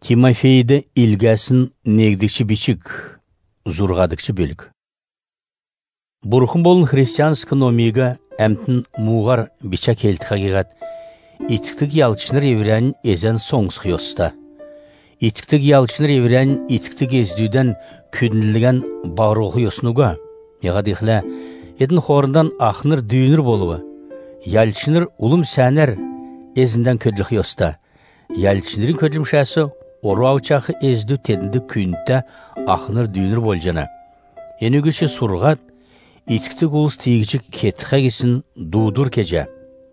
Тимофейді илгәсін негдікші бичік, зұрғадықшы бөлік. Бұрқын болын христианскі номиға әмтін мұғар бича келді қағиғат. Итіктік ялчыныр еврәнін ezен соңыз қиоста. Итіктік ялчыныр еврәнін итіктік ездүйден күдінілген бағыр оқы осынуға. Яғадиқлә, едің хорындан ақыныр дүйінір болуы. Ялчыныр ұлым сәнер ezінден көділі қиоста. Ялчынырын көділімшәсі ору аучақы ezді тедінді күнітті ақыныр дүйінір болжана. Енігіші сұрғат, итіктік ұлыс тегічік кетіқі кесін дудур кеже.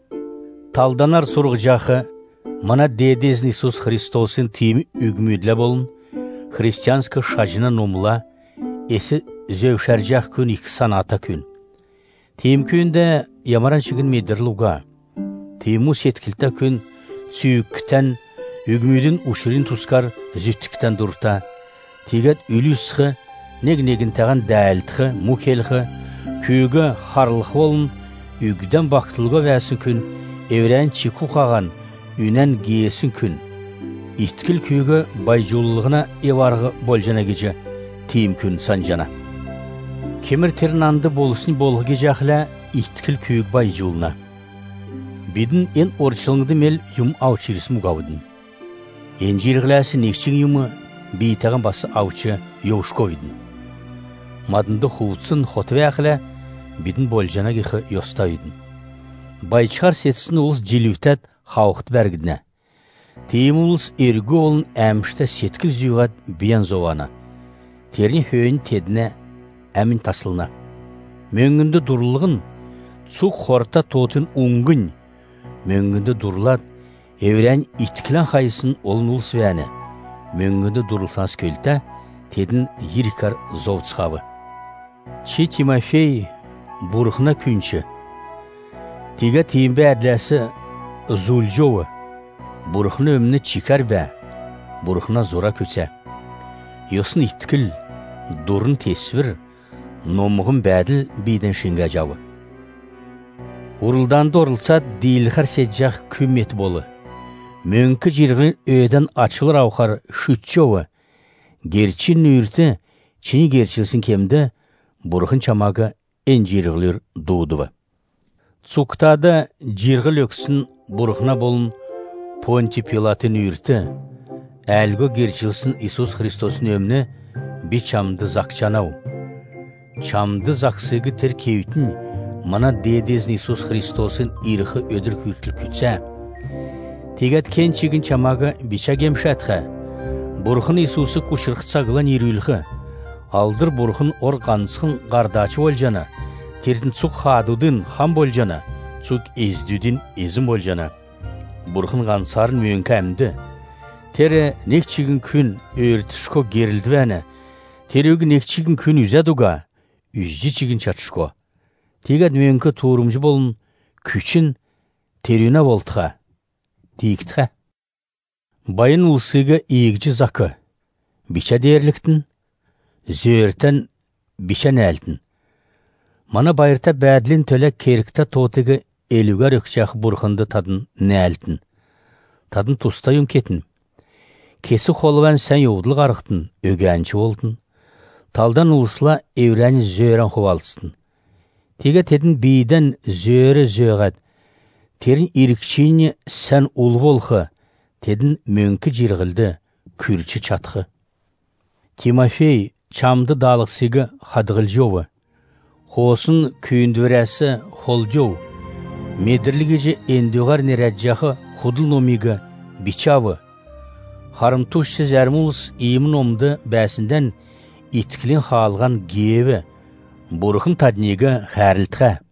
Талданар сұрғы жақы, мана дедезін Исус Христосын тиімі үгмүйдлі болын, христианскы шажына номыла, есі зөвшәр жақ күн икі саната күн. Тиім күнді ямаран шігін медірлуға, тиіму сеткілті күн цүйіккітен, үгмүйдің ұшырын тұскар зүттіктен дұрта, тегет үлісқы, нег-негін тәған дәлтқы, мұкелқы, күйігі харлық болын, үгіден бақтылға вәсін күн, еврән чику қаған, үнән гейесін күн. Иткіл күйігі байжулылығына еварғы болжана кеже, тиім күн санжана. Кемір тернанды болысын болғы кежақыла, иткіл күйіг байжулына. Бидін ен орчылыңды мел юм аучырысы мұғавыдын. Ен жирғіләсі нексің юмы бейтіған басы аучы еушковидын. Мадынды хуутсын хотве ақыла, бидін болжана кеқі йоставидын. Байчықар сетсін ұлыс желівтәт хауқты бәргідіне. Тейім ұлыс ергі олын әмішті сеткіл зүйғат биян зована. Терін хүйін тедіне әмін тасылына. Мөңгінді дұрлығын, цуқ хорта тотын ұңгын. Мөңгінді дұрлат, еврән иткілен қайысын олын ұлыс вәні. Мөңгінді дұрлысанс көлті, тедін ерікар зовцқавы. Чи Тимофей бұрықына күнші. Теге тиімбе әдләсі зұлжовы. Бұрықына өміні чикар бә, бұрықына зора көтсе. Йосын иткіл, дұрын тесвір, номығын бәділ бейден шынға жауы. Урылданды орылса дейліқар седжақ күмет болы. Мөңкі жирғын өйден ачылыр ауқар шүтчовы. Герчин нүрті, чini герчілсін кемді, бұрғын чамағы ән жирғылыр дудывы. Цуқтады жирғыл өксін бұрғына болын Понти Пилатын үйірті, әлгі герчілсін Исус Христосын өмні бі чамды зақчанау. Чамды зақсығы тер кеуітін, мана дедезін Исус Христосын ирықы өдір күртіл күтсә. Тегет кенчігін чамағы бича кемшәтқі, бұрғын Исусы күшірқытсағылан ерүліғі, алдыр бұрғын орғанысқын ғардачы болжана, тердің цуқ хадудын хам болжана, цуқ ездудын езім болжана. Бұрғын ғансарын мөңкі әмді. Тері некчігін күн өртішко герілді вәні. Терегі некчігін күн үзәдуға, үзжі чігін чатшко. Тегет мөңкі туырымжы болын, күчін терюна болтыға. Тейіктіға. Байын ұлсыға иегжі зақы. Бича дерліктін, зөртен бишен әлтін. Мана байырта бәділін төлек керікті тотығы елугар өкчақ бұрғынды тадын нәлтін. Тадын тұстайын кетін. Кесі қолуан сән еудыл қарықтын, өгәнші болдын. Талдан ұлысыла еврәні зөрен қовалыстын. Теге тедін бейден зөрі зөғат. Терін ирікшейіне сән ұл болқы. Тедін мөңкі жирғілді, күрчі чатқы. Тимофей чамды далықсығы қадғыл жовы. Хосын күйіндірәсі қол жов. Медірлігіже әндіғар нерәджақы құдыл номигі бичавы. Харымтушсыз әрмұлыс иімін омды бәсінден иткілін қалған гейві. Бұрықын таднегі қәрілтіға.